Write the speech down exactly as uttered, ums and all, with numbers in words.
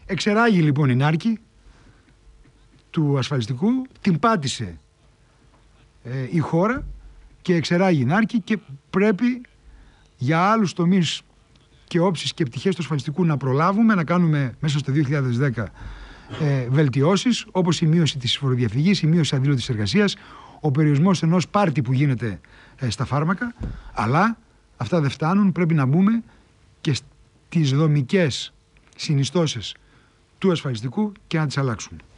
Εξεράγει λοιπόν η νάρκη του ασφαλιστικού, την πάτησε ε, η χώρα και εξεράγει η νάρκη και πρέπει για άλλους τομείς και όψεις και πτυχές του ασφαλιστικού να προλάβουμε, να κάνουμε μέσα στο δύο χιλιάδες δέκα ε, βελτιώσεις, όπως η μείωση της φοροδιαφυγής, η μείωση της αδήλωτης εργασίας, ο περιορισμός ενός πάρτι που γίνεται ε, στα φάρμακα, αλλά αυτά δεν φτάνουν, πρέπει να μπούμε και στις δομικές συνιστώσεις του ασφαλιστικού και να τις αλλάξουμε.